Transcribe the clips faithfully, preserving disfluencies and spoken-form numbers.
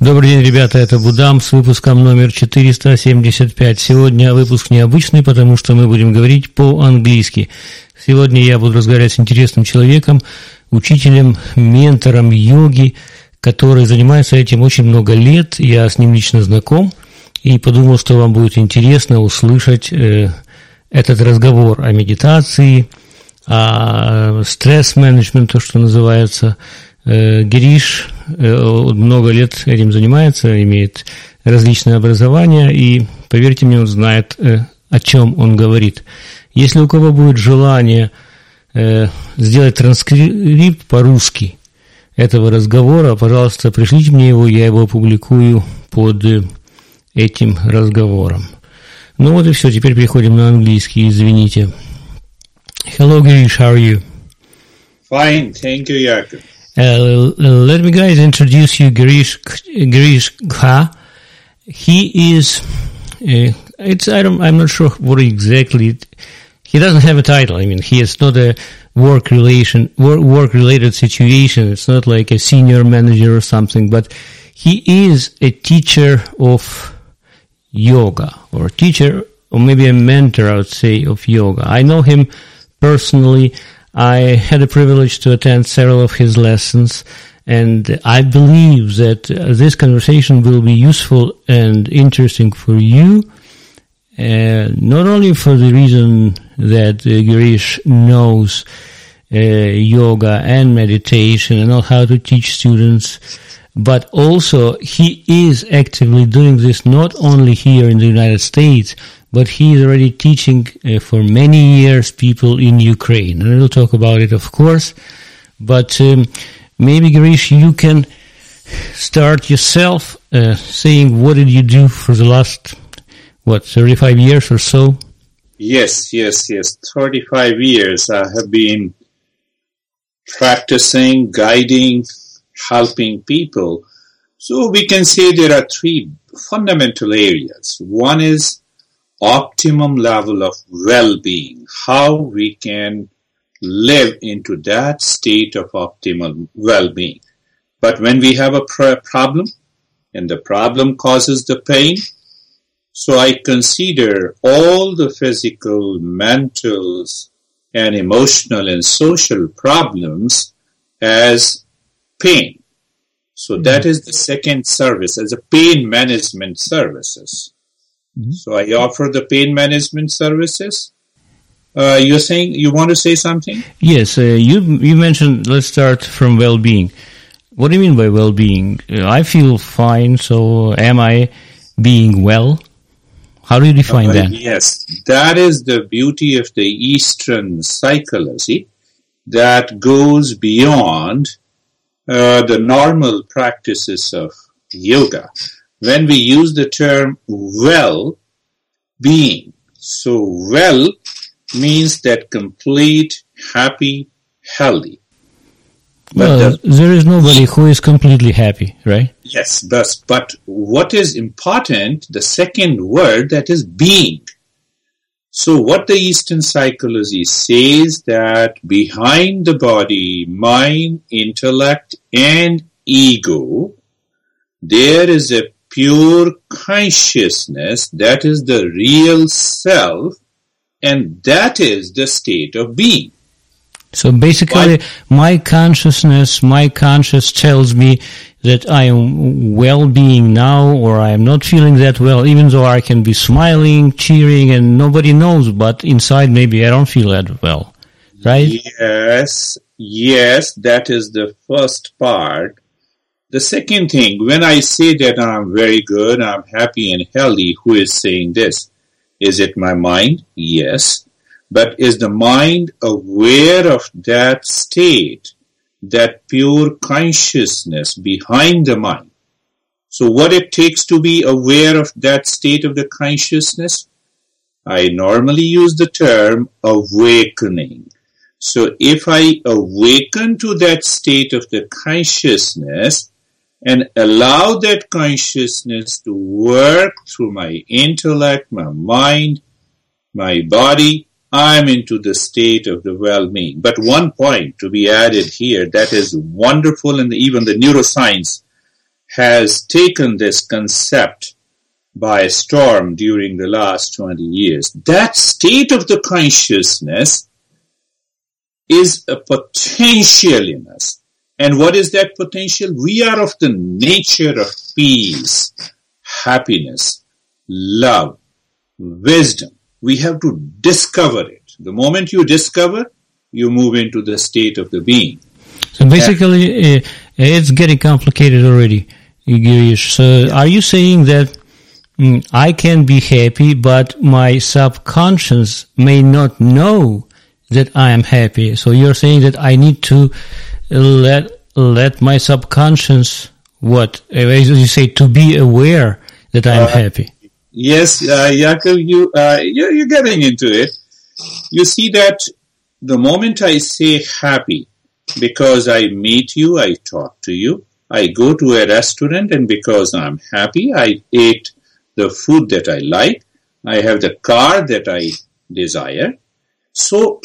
Добрый день, ребята, это Будам с выпуском номер четыреста семьдесят пять. Сегодня выпуск необычный, потому что мы будем говорить по-английски. Сегодня я буду разговаривать с интересным человеком, учителем, ментором йоги, который занимается этим очень много лет. Я с ним лично знаком и подумал, что вам будет интересно услышать э, этот разговор о медитации, о стресс-менеджменте, то, что называется. Гириш много лет этим занимается, имеет различные образования, и, поверьте мне, он знает, о чем он говорит. Если у кого будет желание сделать транскрипт по-русски этого разговора, пожалуйста, пришлите мне его, я его опубликую под этим разговором. Ну вот и все, теперь переходим на английский, извините. Hello, Girish, how are you? Fine, thank you, Yakub. Uh, let me guys introduce you Girish Girish Kha. He is uh, it's I don't I'm not sure what exactly. He doesn't have a title. I mean, he is not a work relation work, work related situation. It's not like a senior manager or something. But he is a teacher of yoga, or a teacher, or maybe a mentor, I would say, of yoga. I know him personally. I had the privilege to attend several of his lessons, and I believe that uh, this conversation will be useful and interesting for you, uh, not only for the reason that uh, Girish knows uh, yoga and meditation and know how to teach students, but also he is actively doing this not only here in the United States, but he is already teaching uh, for many years people in Ukraine. And we'll talk about it, of course. But um, maybe, Girish, you can start yourself uh, saying what did you do for the last, what, thirty-five years or so? Yes, yes, yes. thirty-five years I have been practicing, guiding, helping people. So we can say there are three fundamental areas. One is optimum level of well-being, how we can live into that state of optimal well-being. But when we have a pr- problem, and the problem causes the pain, so I consider all the physical, mental, and emotional and social problems as pain. So that is the second service, as a pain management services. Mm-hmm. So I offer the pain management services. Uh, you're saying you want to say something? Yes, uh, you you mentioned. Let's start from well-being. What do you mean by well-being? Uh, I feel fine. So am I being well? How do you define uh, that? Yes, that is the beauty of the Eastern psychology that goes beyond uh, the normal practices of yoga. When we use the term well-being, so well means that complete, happy, healthy. But well, the, there is nobody who is completely happy, right? Yes, thus, but what is important, the second word, that is being. So what the Eastern psychology says that behind the body, mind, intellect, and ego, there is a pure consciousness, that is the real self, and that is the state of being. So basically, what? my consciousness, my conscious tells me that I am well-being now, or I am not feeling that well, even though I can be smiling, cheering, and nobody knows, but inside maybe I don't feel that well, right? Yes, yes, that is the first part. The second thing, when I say that I'm very good, I'm happy and healthy, who is saying this? Is it my mind? Yes. But is the mind aware of that state, that pure consciousness behind the mind? So what it takes to be aware of that state of the consciousness? I normally use the term awakening. So if I awaken to that state of the consciousness, and allow that consciousness to work through my intellect, my mind, my body, I'm into the state of the well-being. But one point to be added here that is wonderful, and even the neuroscience has taken this concept by storm during the last twenty years. That state of the consciousness is a potential in us. And what is that potential? We are of the nature of peace, happiness, love, wisdom. We have to discover it. The moment you discover, you move into the state of the being. So basically, uh, it's getting complicated already, Girish. So are you saying that mm, I can be happy, but my subconscious may not know that I am happy? So you're saying that I need to let let my subconscious, what, as you say, to be aware that I am uh, happy. Yes, uh, Yaakov, you, uh, you're, you're getting into it. You see that the moment I say happy, because I meet you, I talk to you, I go to a restaurant, and because I'm happy, I ate the food that I like, I have the car that I desire. So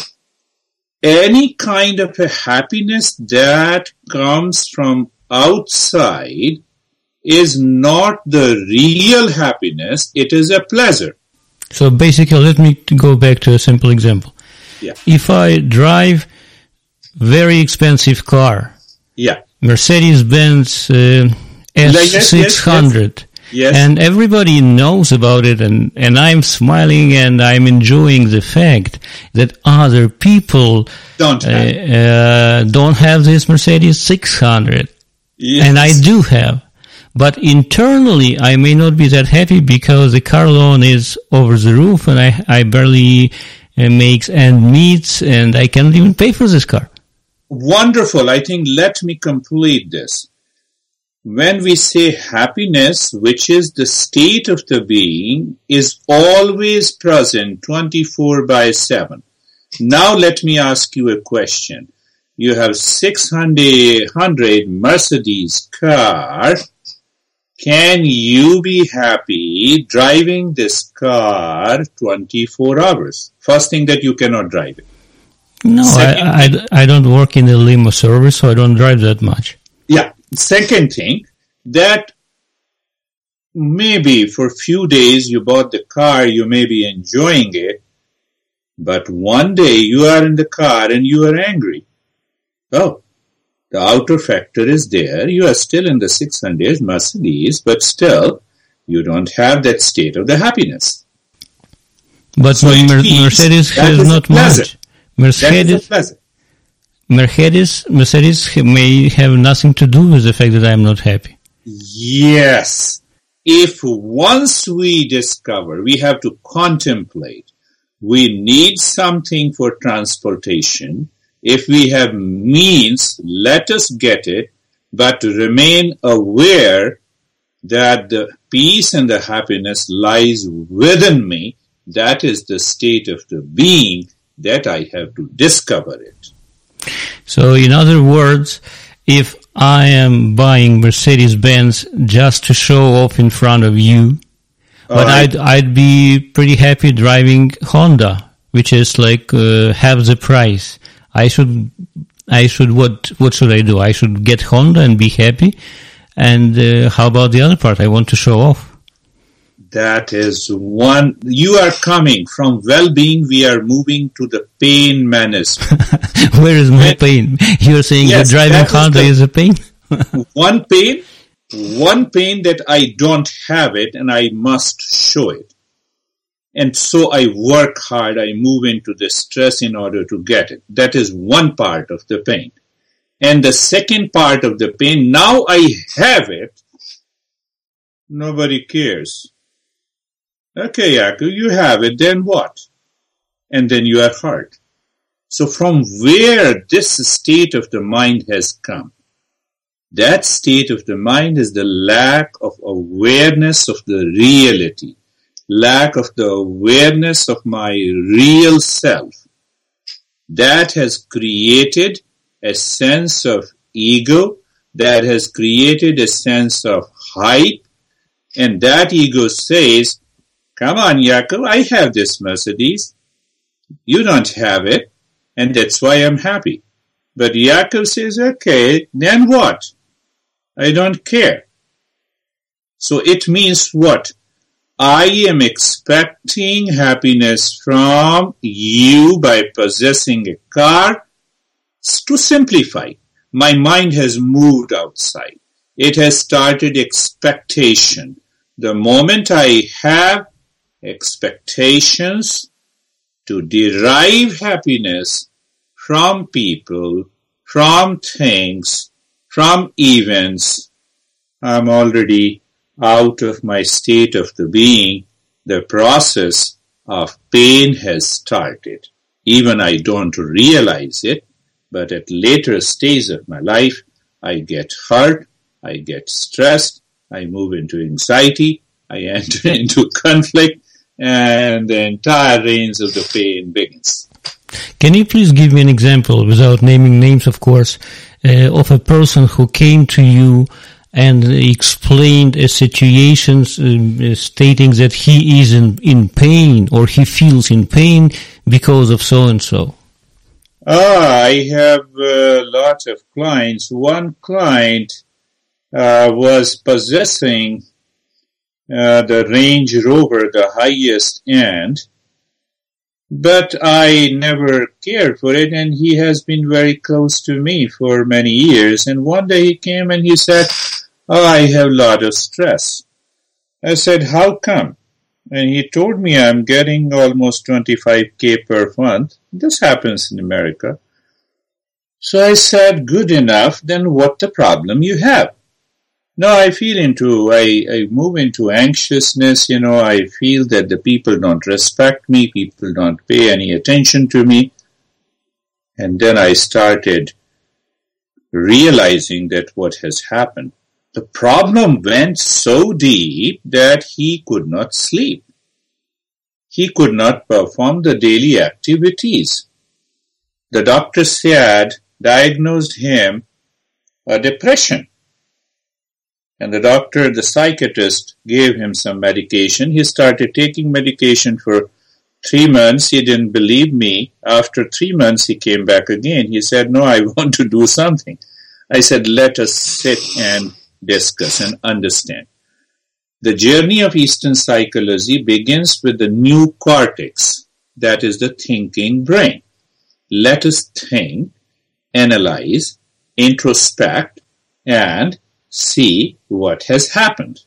any kind of a happiness that comes from outside is not the real happiness, it is a pleasure. So basically, let me go back to a simple example. Yeah. If I drive very expensive car, yeah, Mercedes-Benz uh, S six hundred, yes, yes, yes. and everybody knows about it, and, and I'm smiling and I'm enjoying the fact that other people don't have, uh, uh, don't have this Mercedes six hundred, yes. and I do have. But internally, I may not be that happy because the car loan is over the roof, and I, I barely uh, make ends meet, and I can't even pay for this car. Wonderful. I think let me complete this. When we say happiness, which is the state of the being, is always present twenty-four by seven. Now let me ask you a question. You have six hundred Mercedes car. Can you be happy driving this car twenty-four hours? First thing, that you cannot drive it. No, I, I, I don't work in the limo service, so I don't drive that much. Yeah. Second thing, that maybe for a few days you bought the car, you may be enjoying it, but one day you are in the car and you are angry. Oh, the outer factor is there. You are still in the six hundred Mercedes, but still you don't have that state of the happiness. But so Mer- Mercedes has not much. Mercedes, Mercedes, Mercedes may have nothing to do with the fact that I am not happy. Yes. If once we discover, we have to contemplate, we need something for transportation. If we have means, let us get it, but remain aware that the peace and the happiness lies within me. That is the state of the being, that I have to discover it. So in other words, if I am buying Mercedes-Benz just to show off in front of you, but right. I'd, I'd be pretty happy driving Honda, which is like uh, half the price. I should, I should, what, what should I do? I should get Honda and be happy. And uh, how about the other part? I want to show off. That is one, you are coming from well-being, we are moving to the pain management. Where is my pain? You're saying yes, that driving Honda is, is a pain? one pain, one pain that I don't have it and I must show it. And so I work hard, I move into the stress in order to get it. That is one part of the pain. And the second part of the pain, now I have it, nobody cares. Okay, Yaakov, you have it, then what? And then you are hurt. So from where this state of the mind has come, that state of the mind is the lack of awareness of the reality, lack of the awareness of my real self. That has created a sense of ego, that has created a sense of hype, and that ego says, come on, Yaakov, I have this Mercedes. You don't have it, and that's why I'm happy. But Yaakov says, okay, then what? I don't care. So it means what? I am expecting happiness from you by possessing a car. To simplify, my mind has moved outside. It has started expectation. The moment I have expectations to derive happiness from people, from things, from events, I'm already out of my state of the being. The process of pain has started. Even I don't realize it, but at later stage of my life, I get hurt, I get stressed, I move into anxiety, I enter into conflict, and the entire reigns of the pain begins. Can you please give me an example, without naming names, of course, uh, of a person who came to you and explained a situation uh, stating that he is in, in pain or he feels in pain because of so-and-so? Ah, I have a lot of clients. One client uh, was possessing uh, the Range Rover, the highest end, but I never cared for it, and he has been very close to me for many years. And one day he came and he said, oh, I have a lot of stress. I said, how come? And he told me I'm getting almost twenty-five K per month. This happens in America. So I said, good enough, then what the problem you have? No, I feel into, I, I move into anxiousness, you know, I feel that the people don't respect me, people don't pay any attention to me. And then I started realizing that what has happened. The problem went so deep that he could not sleep. He could not perform the daily activities. The doctor said, diagnosed him a depression. And the doctor, the psychiatrist, gave him some medication. He started taking medication for three months. He didn't believe me. After three months, he came back again. He said, no, I want to do something. I said, let us sit and discuss and understand. The journey of Eastern psychology begins with the new cortex, that is the thinking brain. Let us think, analyze, introspect, and see what has happened.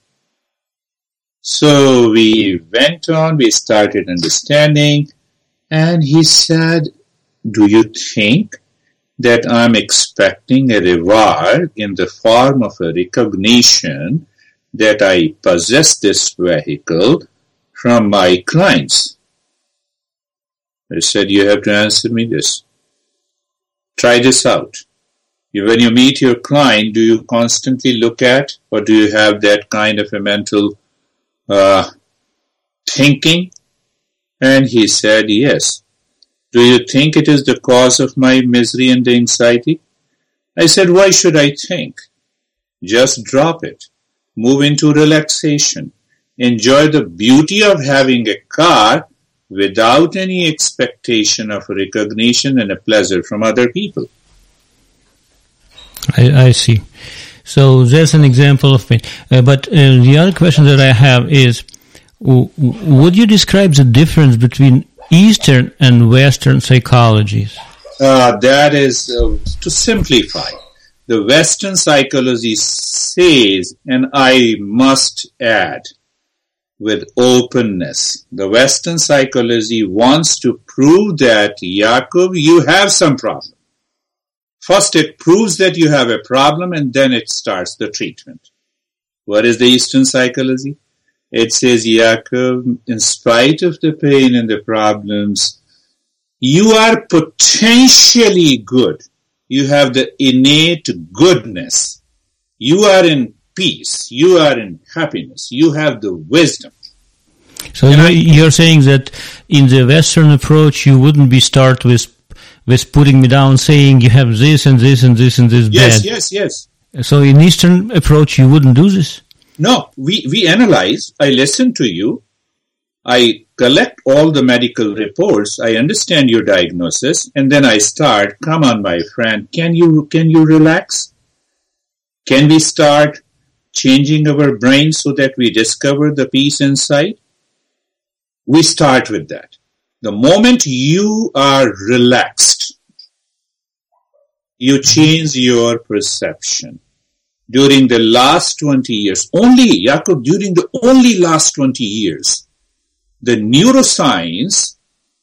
So we went on, we started understanding, and he said, do you think that I'm expecting a reward in the form of a recognition that I possess this vehicle from my clients? I said, you have to answer me this. Try this out. When you meet your client, do you constantly look at, or do you have that kind of a mental uh, thinking? And he said, yes. Do you think it is the cause of my misery and anxiety? I said, why should I think? Just drop it. Move into relaxation. Enjoy the beauty of having a car without any expectation of recognition and a pleasure from other people. I, I see. So that's an example of pain. Uh, but uh, the other question that I have is, w- would you describe the difference between Eastern and Western psychologies? Uh, that is, uh, to simplify, the Western psychology says, and I must add, with openness, the Western psychology wants to prove that, Yaakov, you have some problem. First, it proves that you have a problem, and then it starts the treatment. What is the Eastern psychology? It says, Yaakov, in spite of the pain and the problems, you are potentially good. You have the innate goodness. You are in peace. You are in happiness. You have the wisdom. So you're, you're saying that in the Western approach, you wouldn't be start with with putting me down, saying you have this and this and this and this yes, bad. Yes, yes, yes. So in Eastern approach, you wouldn't do this? No, we, we analyze. I listen to you. I collect all the medical reports. I understand your diagnosis. And then I start, come on, my friend, can you, can you relax? Can we start changing our brain so that we discover the peace inside? We start with that. The moment you are relaxed, you change your perception. During the last twenty years, only, Jacob, during the only last twenty years, the neuroscience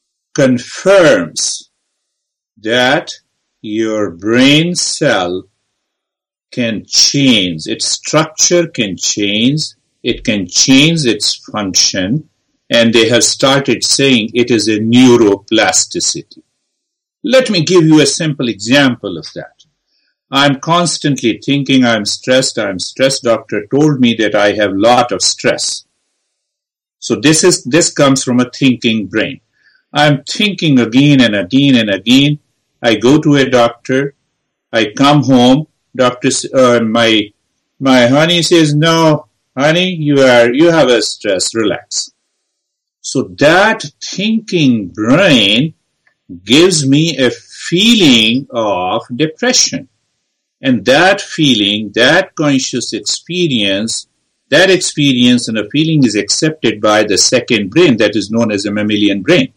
confirms that your brain cell can change, its structure can change, it can change its function, and they have started saying it is a neuroplasticity. Let me give you a simple example of that. I'm constantly thinking I'm stressed, I'm stressed. Doctor told me that I have lot of stress. So this is this comes from a thinking brain. I'm thinking again and again and again. I go to a doctor. I come home. Doctor, uh, my my honey says, "No, honey, you are you have a stress. Relax." So that thinking brain gives me a feeling of depression. And that feeling, that conscious experience, that experience and a feeling is accepted by the second brain that is known as a mammalian brain.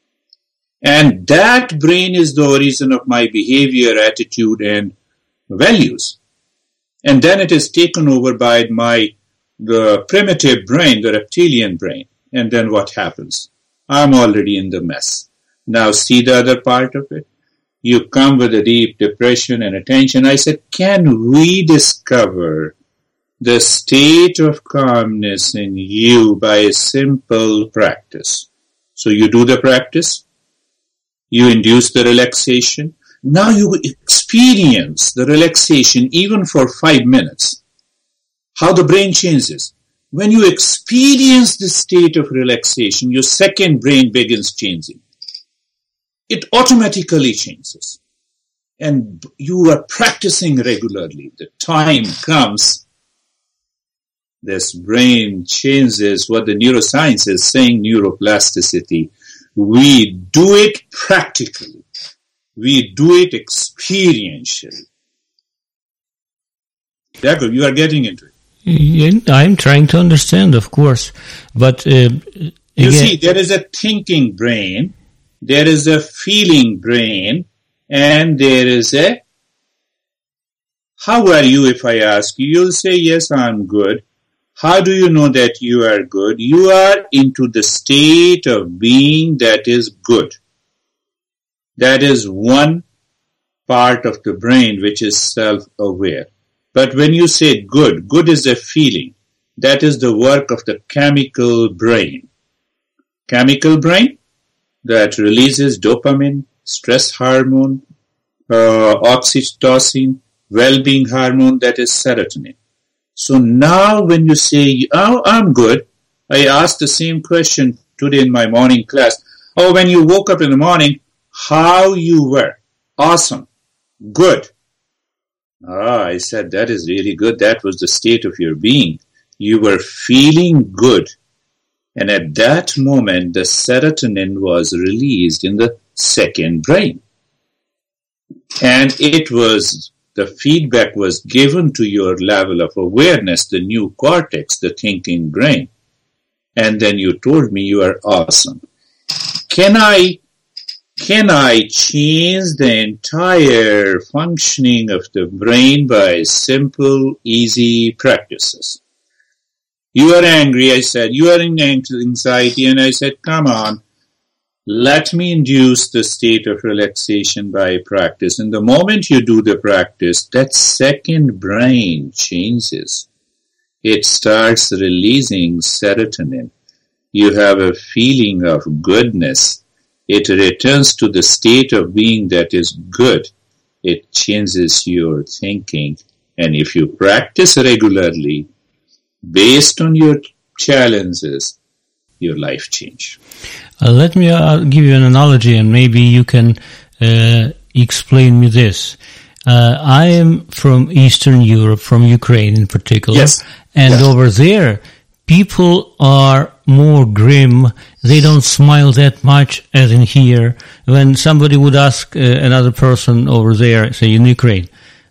And that brain is the origin of my behavior, attitude, and values. And then it is taken over by my the primitive brain, the reptilian brain. And then what happens? I'm already in the mess. Now see the other part of it. You come with a deep depression and attention. I said, can we discover the state of calmness in you by a simple practice? So you do the practice. You induce the relaxation. Now you experience the relaxation even for five minutes. How the brain changes. When you experience the state of relaxation, your second brain begins changing. It automatically changes. And you are practicing regularly. The time comes, this brain changes what the neuroscience is saying, neuroplasticity. We do it practically. We do it experientially. Jacob, you are getting into it. Yeah, I'm trying to understand, of course. But uh, you again, see, there is a thinking brain, there is a feeling brain, and there is a, how are you if I ask you? You'll say, yes, I'm good. How do you know that you are good? You are into the state of being that is good. That is one part of the brain which is self-aware. But when you say good, good is a feeling. That is the work of the chemical brain. Chemical brain that releases dopamine, stress hormone, uh, oxytocin, well-being hormone, that is serotonin. So now when you say, oh, I'm good, I asked the same question today in my morning class. Oh, when you woke up in the morning, how you were? Awesome. Good. Ah, I said, that is really good. That was the state of your being. You were feeling good. And at that moment, the serotonin was released in the second brain. And it was, the feedback was given to your level of awareness, the new cortex, the thinking brain. And then you told me you are awesome. Can I, can I change the entire functioning of the brain by simple, easy practices? You are angry, I said. You are in anxiety, and I said, come on. Let me induce the state of relaxation by practice. And the moment you do the practice, that second brain changes. It starts releasing serotonin. You have a feeling of goodness. It returns to the state of being that is good. It changes your thinking. And if you practice regularly, based on your challenges, your life change. Uh, let me uh, give you an analogy, and maybe you can uh, explain me this. Uh, I am from Eastern Europe, from Ukraine in particular. Yes. And yes. over there, people are more grim. They don't smile that much as in here. When somebody would ask uh, another person over there, say in Ukraine,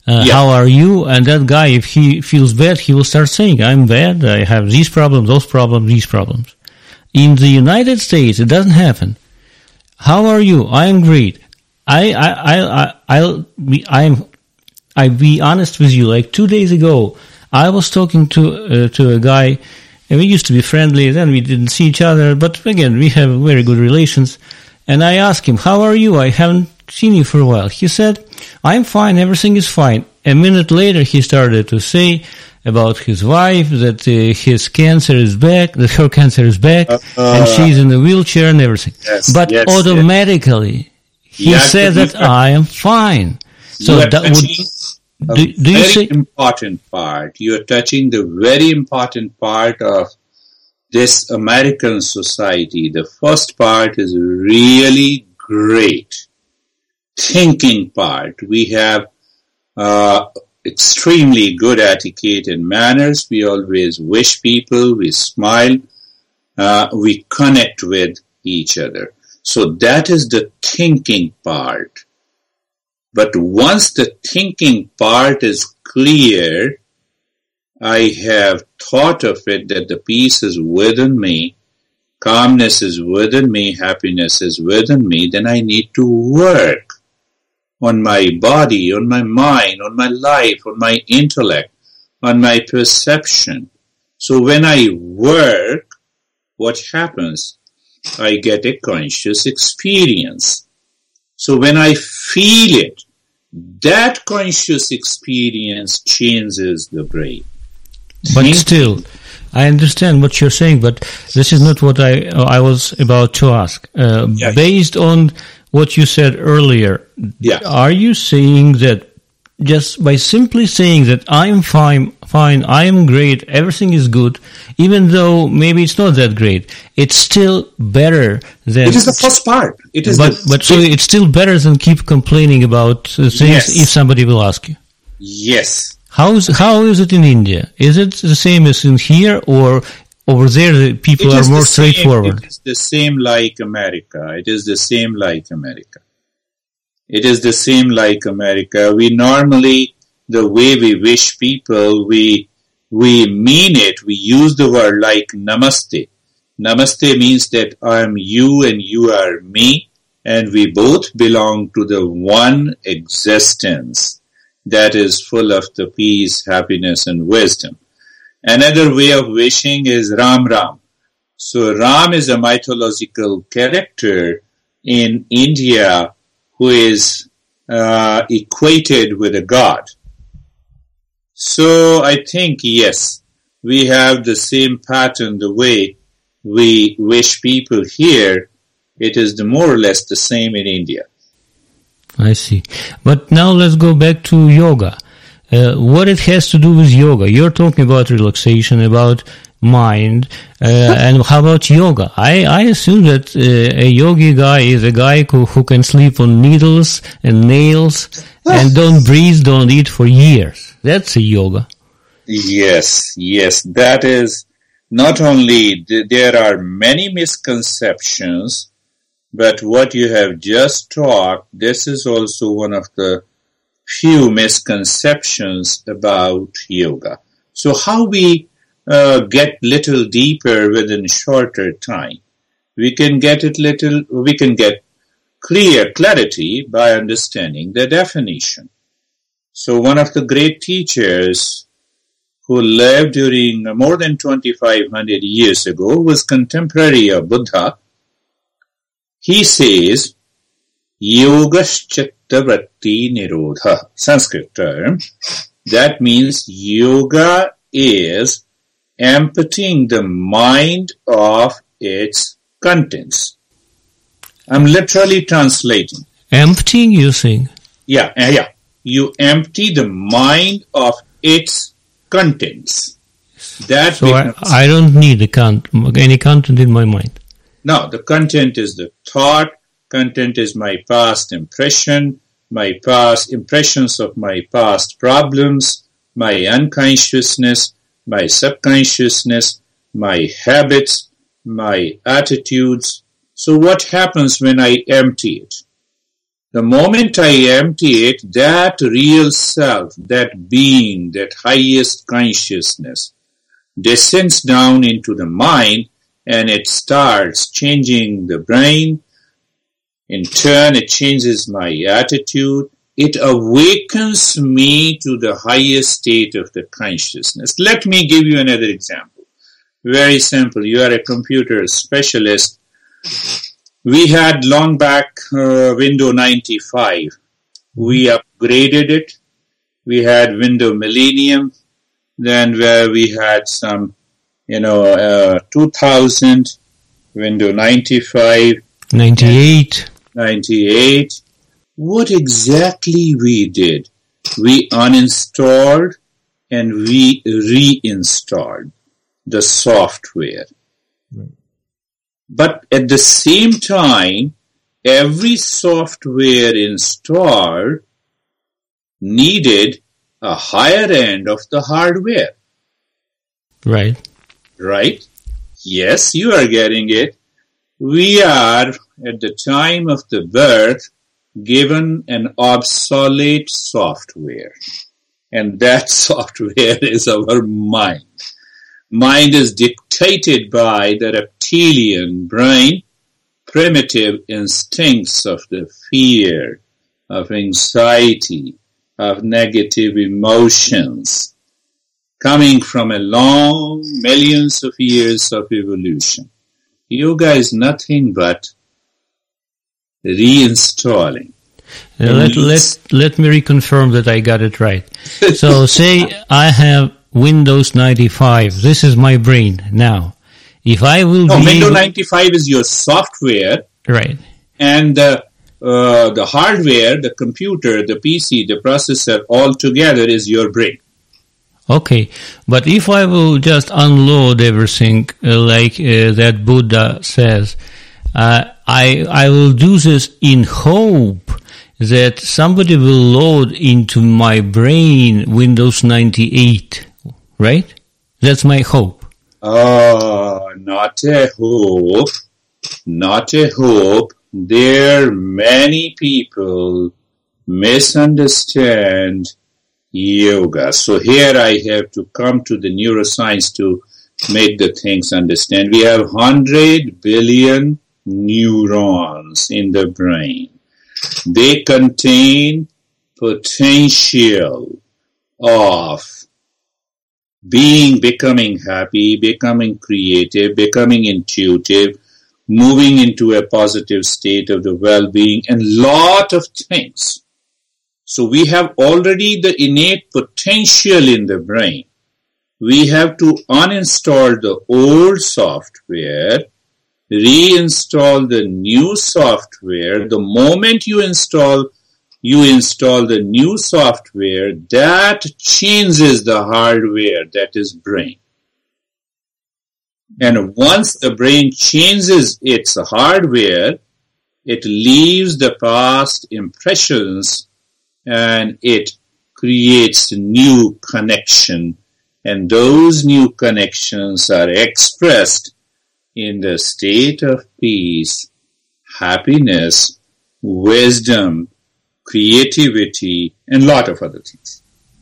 Uh, Yeah. How are you? And that guy, if he feels bad, he will start saying, I'm bad, I have these problems, those problems, these problems. In the United States, it doesn't happen. How are you? I am great. I, I, I, I, I'll be, I'm, I'll be honest with you. Like two days ago, I was talking to, uh, to a guy, and we used to be friendly, then we didn't see each other, but again, we have very good relations. And I asked him, how are you? I haven't seen you for a while. He said, I'm fine, everything is fine. A minute later, he started to say about his wife, that uh, his cancer is back, that her cancer is back, uh, and she's in a wheelchair and everything. Yes, but yes, automatically, yes. he You said that fair. I am fine. So you are that would, do, a do you very say... important part. You are touching the very important part of this American society. The first part is really great. Thinking part. We have uh, extremely good etiquette and manners. We always wish people, we smile, uh, we connect with each other. So that is the thinking part. But once the thinking part is clear, I have thought of it that the peace is within me, calmness is within me, happiness is within me, then I need to work on my body, on my mind, on my life, on my intellect, on my perception. So when I work, what happens? I get a conscious experience. So when I feel it, that conscious experience changes the brain. But Think- still, I understand what you're saying, but this is not what I I was about to ask. Uh, Yeah. Based on what you said earlier, Yeah. are you saying that just by simply saying that I'm fine, fine, I am great, everything is good, even though maybe it's not that great, it's still better than... It is the first part. It is but, the, but so it's still better than keep complaining about uh, things Yes. if somebody will ask you. Yes. How is, how is it in India? Is it the same as in here, or over there the people It are is more the same- straightforward? It is the same like America. It is the same like America. It is the same like America. We normally, the way we wish people, we we mean it. We use the word like namaste. Namaste means that I am you and you are me, and we both belong to the one existence that is full of the peace, happiness, and wisdom. Another way of wishing is Ram Ram. So Ram is a mythological character in India who is uh, equated with a god. So I think, yes, we have the same pattern, the way we wish people here. It is the more or less the same in India. I see. But now let's go back to yoga. Uh, what it has to do with yoga? You're talking about relaxation, about mind, uh, and how about yoga? I, I assume that uh, a yogi guy is a guy who, who can sleep on needles and nails and don't breathe, don't eat for years. That's a yoga. Yes, yes, that is not only, there are many misconceptions, but what you have just talked, this is also one of the few misconceptions about yoga. So how we uh, get little deeper within shorter time? We can get it little, we can get clear clarity by understanding the definition. So one of the great teachers who lived during more than twenty-five hundred years ago was contemporary of Buddha. He says, Yogaschittavritti Nirodha, Sanskrit term. That means yoga is emptying the mind of its contents. I'm literally translating. Emptying, you think? Yeah, uh, yeah. You empty the mind of its contents. That So I, becomes, I don't need the con- any content in my mind. no, the content is the thought. Content is my past impression, my past impressions of my past problems, my unconsciousness, my subconsciousness, my habits, my attitudes. So what happens when I empty it? The moment I empty it, that real self, that being, that highest consciousness descends down into the mind, and it starts changing the brain. In turn, it changes my attitude. It awakens me to the highest state of the consciousness. Let me give you another example. Very simple. You are a computer specialist. We had long back uh, Windows ninety-five. We upgraded it. We had Windows Millennium. Then where we had some, you know, uh, two thousand, Windows ninety-five. ninety-eight. ninety-eight. What exactly we did? We uninstalled and we reinstalled the software. Right. But at the same time, every software installed needed a higher end of the hardware. Right. Right? Yes, you are getting it. We are, at the time of the birth, given an obsolete software. And that software is our mind. Mind is dictated by the reptilian brain, primitive instincts of the fear, of anxiety, of negative emotions, coming from a long millions of years of evolution. Yoga is nothing but reinstalling. Uh, let, let, let me reconfirm that I got it right. So say I have Windows ninety-five. This is my brain now. If I will no, be Windows able... ninety-five is your software. Right. And the, uh, the hardware, the computer, the P C, the processor, all together is your brain. Okay, but if I will just unload everything uh, like uh, that Buddha says, uh, I I will do this in hope that somebody will load into my brain Windows ninety-eight, right? That's my hope. Oh, not a hope, not a hope. There many people misunderstand yoga. So here I have to come to the neuroscience to make the things understand. We have one hundred billion neurons in the brain. They contain potential of being, becoming happy, becoming creative, becoming intuitive, moving into a positive state of the well-being, and lot of things. So we have already the innate potential in the brain. We have to uninstall the old software, reinstall the new software. The moment you install, you install the new software, that changes the hardware, that is brain. And once the brain changes its hardware, it leaves the past impressions and it creates new connection. And those new connections are expressed in the state of peace, happiness, wisdom, creativity, and a lot of other things.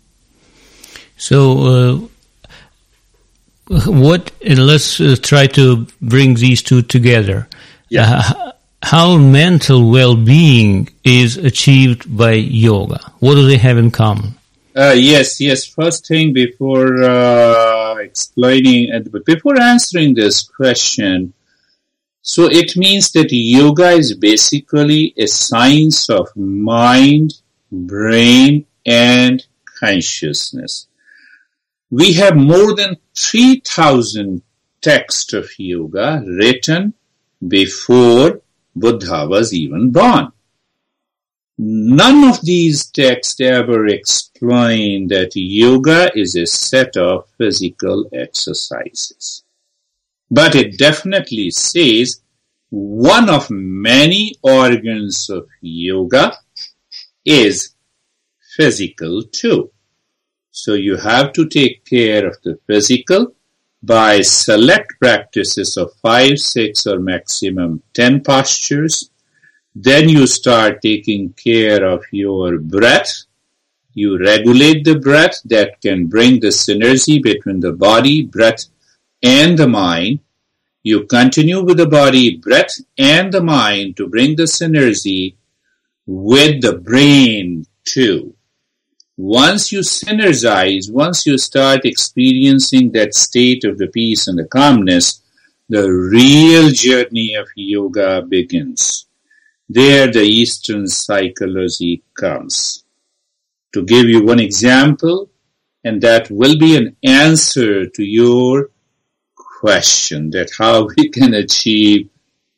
So, uh, what? Let's uh, try to bring these two together. Yeah. Uh, how mental well-being is achieved by yoga? What do they have in common? Uh, yes, yes. First thing, before uh, explaining, uh, before answering this question, so it means that yoga is basically a science of mind, brain, and consciousness. We have more than three thousand texts of yoga written before Buddha was even born. None of these texts ever explain that yoga is a set of physical exercises. But it definitely says one of many organs of yoga is physical too. So you have to take care of the physical by select practices of five, six, or maximum ten postures. Then you start taking care of your breath. You regulate the breath. That can bring the synergy between the body, breath, and the mind. You continue with the body, breath, and the mind to bring the synergy with the brain too. Once you synergize, once you start experiencing that state of the peace and the calmness, the real journey of yoga begins. There the Eastern psychology comes. To give you one example, and that will be an answer to your question, that how we can achieve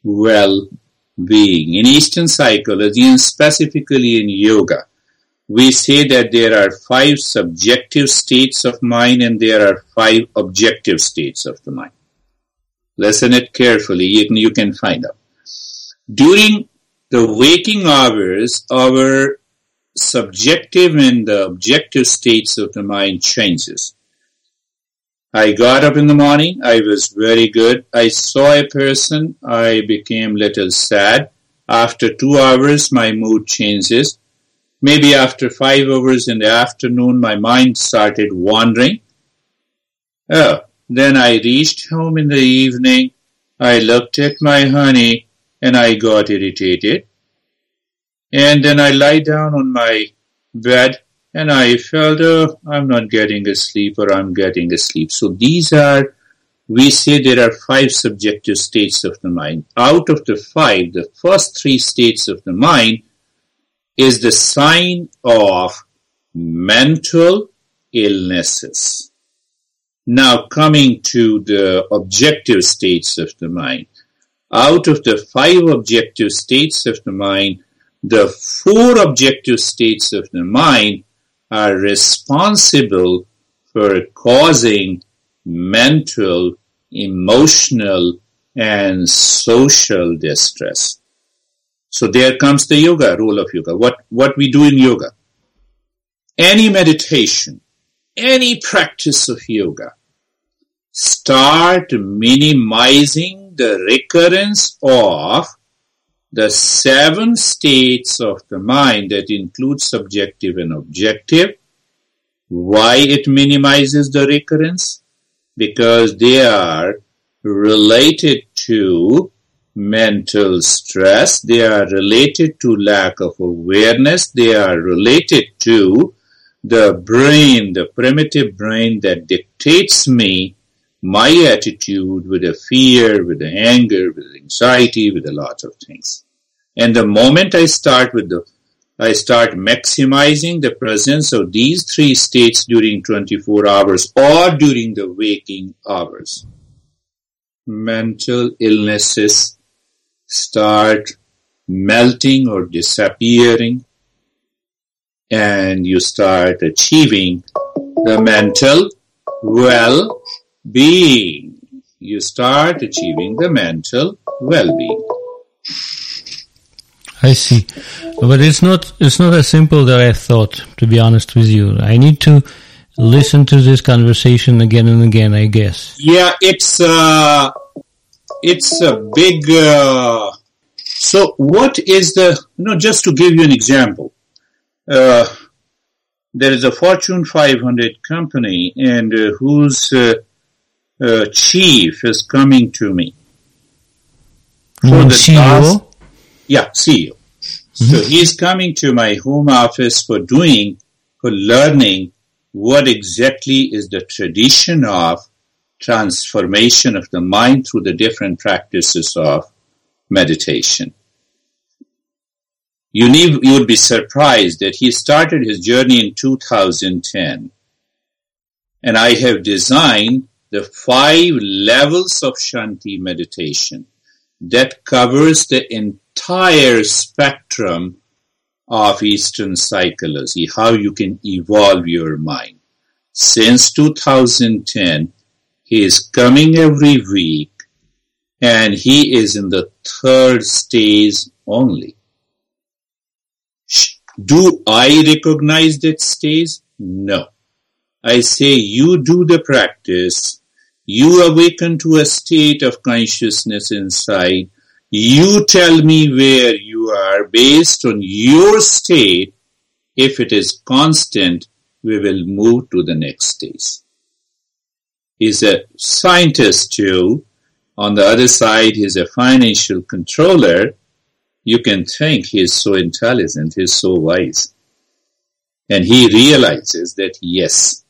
well-being. In Eastern psychology, and specifically in yoga, we say that there are five subjective states of mind and there are five objective states of the mind. Listen it carefully, you can, you can find out. During the waking hours, our subjective and the objective states of the mind changes. I got up in the morning, I was very good. I saw a person, I became little sad. After two hours, my mood changes. Maybe after five hours in the afternoon, my mind started wandering. Oh, then I reached home in the evening. I looked at my honey and I got irritated. And then I lie down on my bed and I felt, oh, I'm not getting asleep or I'm getting asleep. So these are, we say there are five subjective states of the mind. Out of the five, the first three states of the mind is the sign of mental illnesses. Now coming to the objective states of the mind. Out of the five objective states of the mind, the four objective states of the mind are responsible for causing mental, emotional, and social distress. So there comes the yoga, role of yoga. What, what we do in yoga. Any meditation, any practice of yoga, start minimizing the recurrence of the seven states of the mind that include subjective and objective. Why it minimizes the recurrence? Because they are related to mental stress, they are related to lack of awareness, they are related to the brain, the primitive brain that dictates me, my attitude with the fear, with the anger, with the anxiety, with a lot of things. And the moment I start with the, I start maximizing the presence of these three states during twenty-four hours or during the waking hours, mental illnesses start melting or disappearing, and you start achieving the mental well-being. You start achieving the mental well-being. I see. But it's not it's not as simple that I thought, to be honest with you. I need to listen to this conversation again and again, I guess. Yeah, it's uh it's a big uh, so what is the, you know, just to give you an example, uh, there is a Fortune five hundred company and uh, whose uh, uh, chief is coming to me for the C E O? last, yeah, C E O. Mm-hmm. So he's coming to my home office for doing, for learning what exactly is the tradition of transformation of the mind through the different practices of meditation. You need, you would be surprised that he started his journey in two thousand ten. And I have designed the five levels of Shanti meditation that covers the entire spectrum of Eastern psychology, how you can evolve your mind. Since two thousand ten, he is coming every week, and he is in the third stage only. Do I recognize that stage? No. I say you do the practice, you awaken to a state of consciousness inside, You tell me where you are based on your state. If it is constant, we will move to the next stage. He's a scientist too. On the other side, he's a financial controller. You can think he's so intelligent, he's so wise. And he realizes that, yes.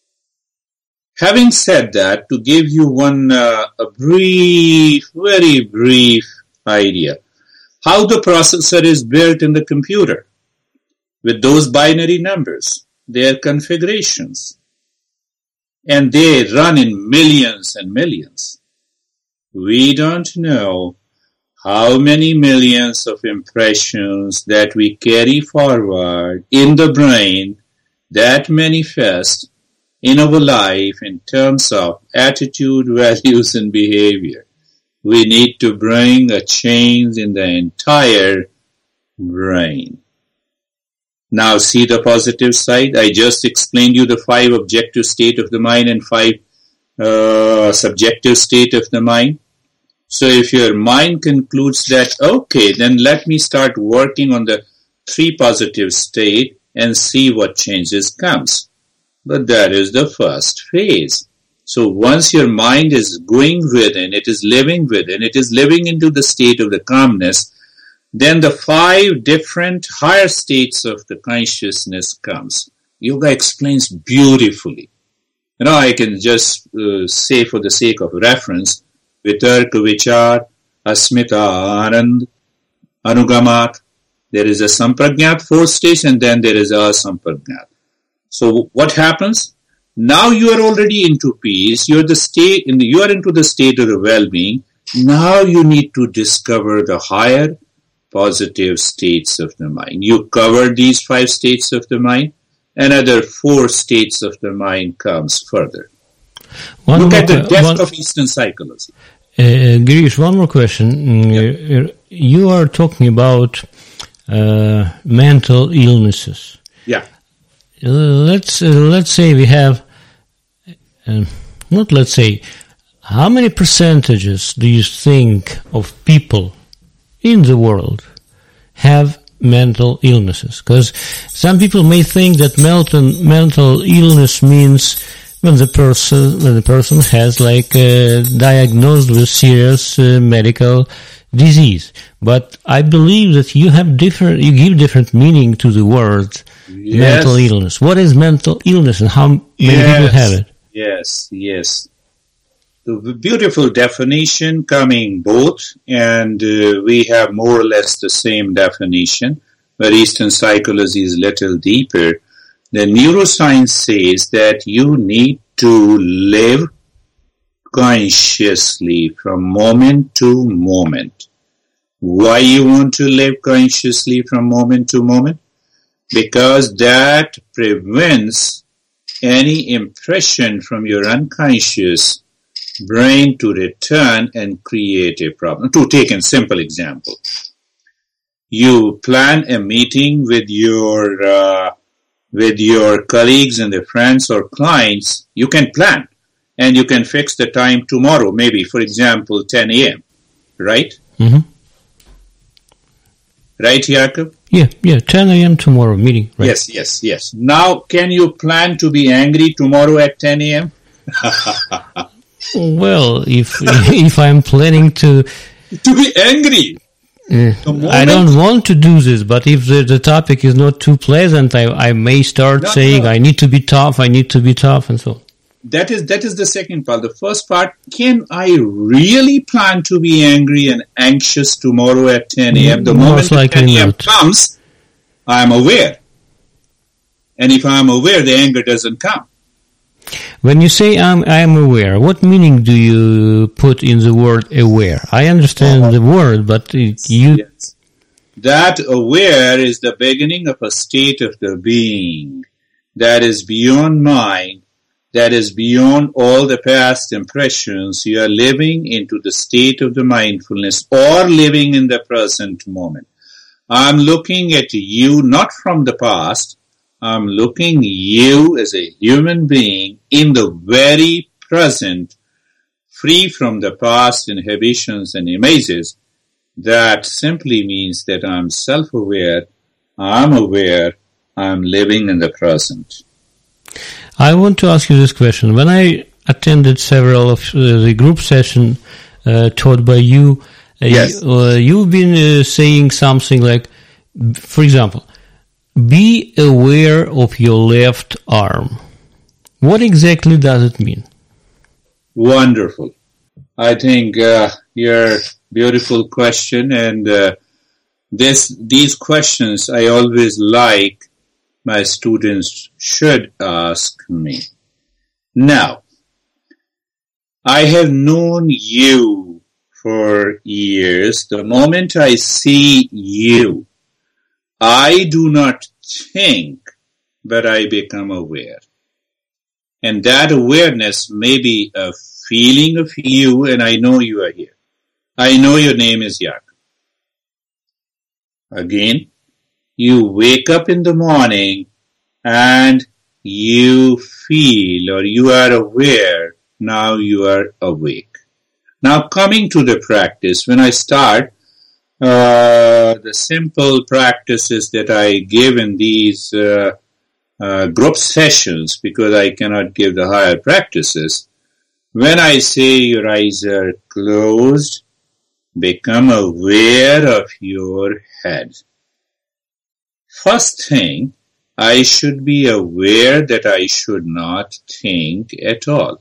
Having said that, to give you one uh, a brief, very brief idea, how the processor is built in the computer with those binary numbers, their configurations, and they run in millions and millions. We don't know how many millions of impressions that we carry forward in the brain that manifest in our life in terms of attitude, values, and behavior. We need to bring a change in the entire brain. Now see the positive side. I just explained you the five objective state of the mind and five uh, subjective state of the mind. So if your mind concludes that, okay, then let me start working on the three positive state and see what changes comes. But that is the first phase. So once your mind is going within, it is living within, it is living into the state of the calmness, then the five different higher states of the consciousness comes. Yoga explains beautifully. You know, I can just uh, say for the sake of reference, Vitarka Vichar, Asmita Anand, Anugamat. There is a Sampragnat, fourth stage, and then there is a Sampragnat. So what happens? Now you are already into peace. You are the state in the, you are into the state of the well-being. Now you need to discover the higher positive states of the mind. You cover these five states of the mind. Another four states of the mind comes further. One Look at the depth one, of Eastern psychology. Uh, Girish, one more question. Yeah. You are talking about uh, mental illnesses. Yeah. Uh, let's uh, let's say we have, uh, not let's say, how many percentages do you think of people in the world have mental illnesses? Because some people may think that mental mental illness means when the person when the person has like uh, diagnosed with serious uh, medical disease. But I believe that you have different you give different meaning to the word yes. mental illness. What is mental illness and how many yes. people have it? Yes, yes. The beautiful definition coming both, and uh, we have more or less the same definition, but Eastern psychology is a little deeper. The neuroscience says that you need to live consciously from moment to moment. Why you want to live consciously from moment to moment? Because that prevents any impression from your unconscious brain to return and create a problem. To take a simple example, you plan a meeting with your uh, with your colleagues and their friends or clients. You can plan, and you can fix the time tomorrow, maybe, for example, ten a.m., right? Mm-hmm. Right, Yaakov? Yeah, yeah, ten a.m. tomorrow meeting. Right? Yes, yes, yes. Now, can you plan to be angry tomorrow at ten a.m.? Well, if if I'm planning to to be angry, uh, I don't want to do this. But if the, the topic is not too pleasant, I I may start no, saying no. I need to be tough. I need to be tough, and so. That is that is the second part. The first part: can I really plan to be angry and anxious tomorrow at ten a.m.? The Most moment ten a.m. not. comes, I am aware, and if I am aware, the anger doesn't come. When you say I'm, I'm aware, what meaning do you put in the word aware? I understand oh, the word, but it, you... Yes. That aware is the beginning of a state of the being that is beyond mind, that is beyond all the past impressions. You are living into the state of the mindfulness or living in the present moment. I'm looking at you not from the past, I'm looking you as a human being in the very present, free from the past inhibitions and images. That simply means that I'm self-aware, I'm aware, I'm living in the present. I want to ask you this question. When I attended several of uh, the group sessions uh, taught by you, uh, yes. you, uh, you've been uh, saying something like, for example, be aware of your left arm. What exactly does it mean? Wonderful. I think uh, your beautiful question, and uh, this these questions I always like my students should ask me. Now, I have known you for years. The moment I see you, I do not think, but I become aware. And that awareness may be a feeling of you, and I know you are here. I know your name is Yaakov. Again, you wake up in the morning and you feel, or you are aware, now you are awake. Now coming to the practice, when I start, uh, the simple practices that I give in these uh, uh, group sessions, because I cannot give the higher practices, when I say your eyes are closed, become aware of your head. First thing, I should be aware that I should not think at all.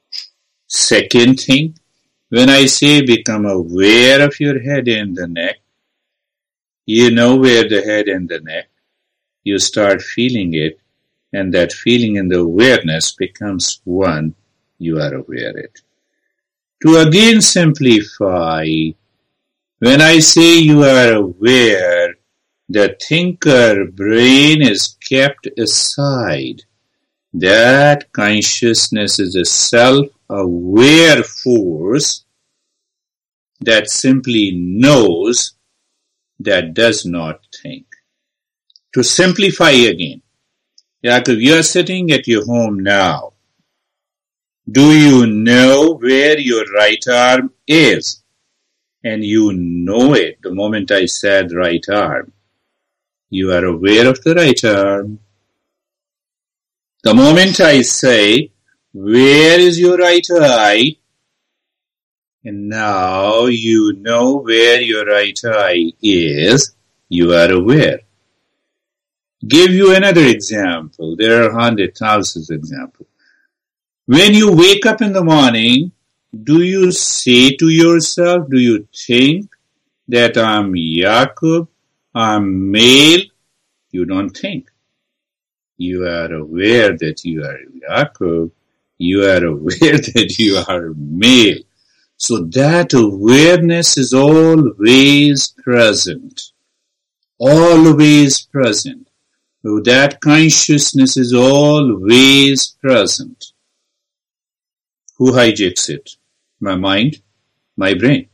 Second thing, when I say become aware of your head and the neck, you know where the head and the neck, you start feeling it, and that feeling and the awareness becomes one, you are aware of it. To again simplify, when I say you are aware, the thinker brain is kept aside. That consciousness is a self-aware force that simply knows, that does not think. To simplify again, Yaakov, you are sitting at your home now. Do you know where your right arm is? And you know it the moment I said right arm. You are aware of the right arm. The moment I say, where is your right eye? And now you know where your right eye is. You are aware. Give you another example. There are hundred thousands of examples. When you wake up in the morning, do you say to yourself, do you think that I'm Yaakov, I'm male? You don't think. You are aware that you are Yaakov. You are aware that you are male. So that awareness is always present. Always present. So that consciousness is always present. Who hijacks it? My mind, my brain.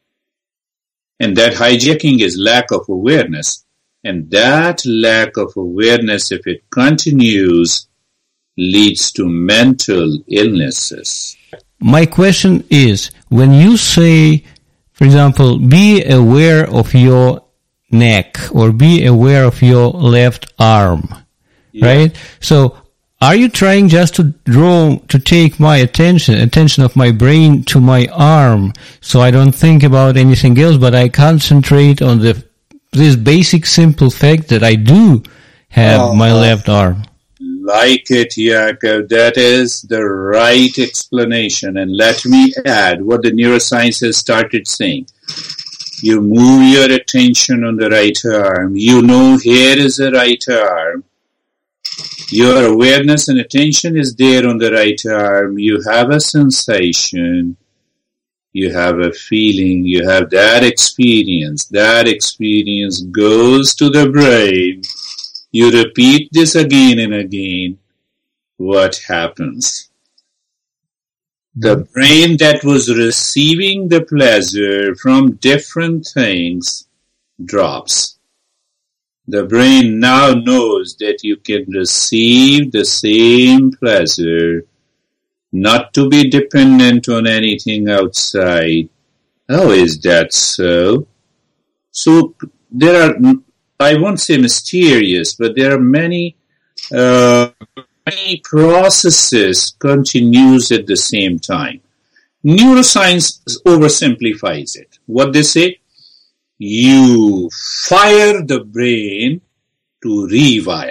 And that hijacking is lack of awareness. And that lack of awareness, if it continues, leads to mental illnesses. My question is, when you say, for example, be aware of your neck or be aware of your left arm, yeah. Right? So are you trying just to draw, to take my attention, attention of my brain to my arm, so I don't think about anything else, but I concentrate on the this basic simple fact that I do have oh, my left arm? Like it, Yaakov. That is the right explanation. And let me add what the neuroscience has started saying. You move your attention on the right arm. You know here is the right arm. Your awareness and attention is there on the right arm. You have a sensation. You have a feeling. You have that experience. That experience goes to the brain. You repeat this again and again. What happens? The brain that was receiving the pleasure from different things drops. The brain now knows that you can receive the same pleasure, not to be dependent on anything outside. How is that so? So there are, I won't say mysterious, but there are many, uh, many processes continues at the same time. Neuroscience oversimplifies it. What they say? You fire the brain to rewire.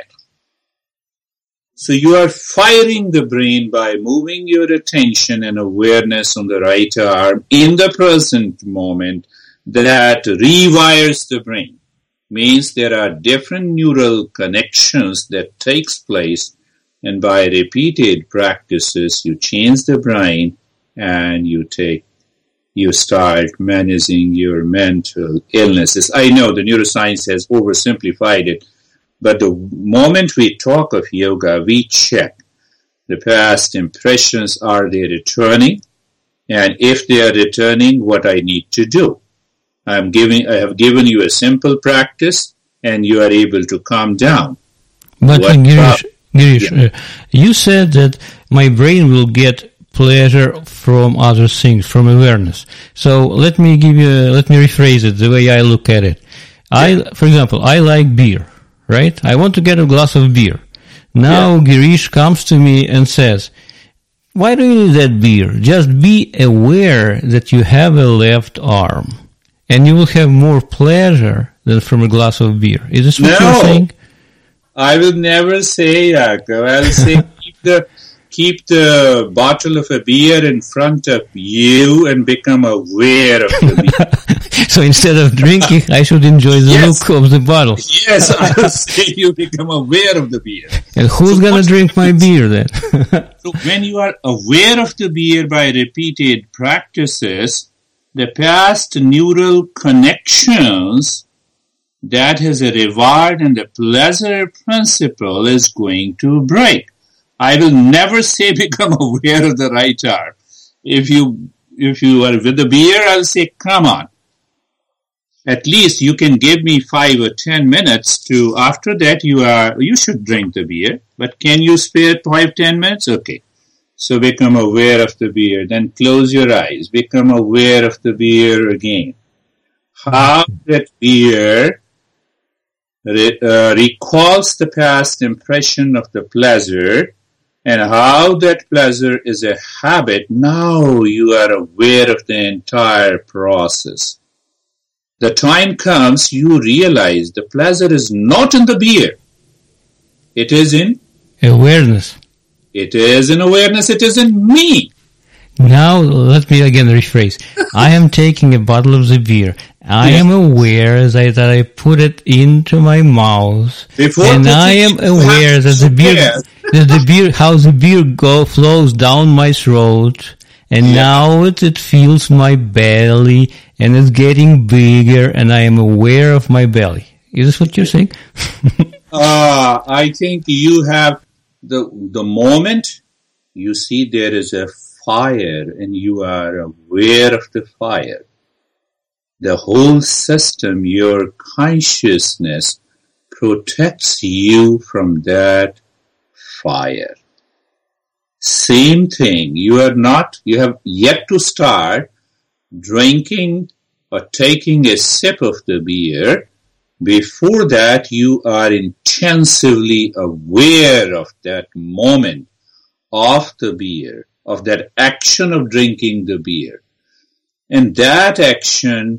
So you are firing the brain by moving your attention and awareness on the right arm in the present moment that rewires the brain. Means there are different neural connections that takes place, and by repeated practices you change the brain and you take you start managing your mental illnesses. I know the neuroscience has oversimplified it, but the moment we talk of yoga, we check the past impressions, are they returning? And if they are returning, what I need to do. I'm giving, I have given you a simple practice, and you are able to calm down. But what, Girish, uh, Girish yeah. uh, you said that my brain will get pleasure from other things, from awareness. So let me give you, let me rephrase it the way I look at it. I, for example, I like beer, right? I want to get a glass of beer. Now yeah. Girish comes to me and says, why do you need that beer? Just be aware that you have a left arm, and you will have more pleasure than from a glass of beer. Is this what no, you're saying? I will never say that. I'll say keep the keep the bottle of a beer in front of you and become aware of the beer. So instead of drinking, I should enjoy the yes. look of the bottle. Yes, I will say you become aware of the beer. And who's so going to drink my beer then? So when you are aware of the beer by repeated practices, the past neural connections that has a reward and the pleasure principle is going to break. I will never say become aware of the right arm. If you if you are with the beer, I'll say, come on. At least you can give me five or ten minutes to, after that you are, you should drink the beer. But can you spare five, ten minutes? Okay. So become aware of the beer. Then close your eyes. Become aware of the beer again. How that beer re, uh, recalls the past impression of the pleasure, and how that pleasure is a habit. Now you are aware of the entire process. The time comes you realize the pleasure is not in the beer. It is in awareness. It is in awareness. It is in me. Now let me again rephrase. I am taking a bottle of the beer. I yes. am aware that I put it into my mouth, Before and I am aware that the beer, that the beer, how the beer go flows down my throat, and yeah. now it, it feels my belly, and it's getting bigger, and I am aware of my belly. Is this what you're saying? uh, I think you have the the moment you see there is a fire, and you are aware of the fire. The whole system, your consciousness, protects you from that fire. Same thing, you are not, you have yet to start drinking or taking a sip of the beer. Before that, you are intensively aware of that moment of the beer, of that action of drinking the beer. And that action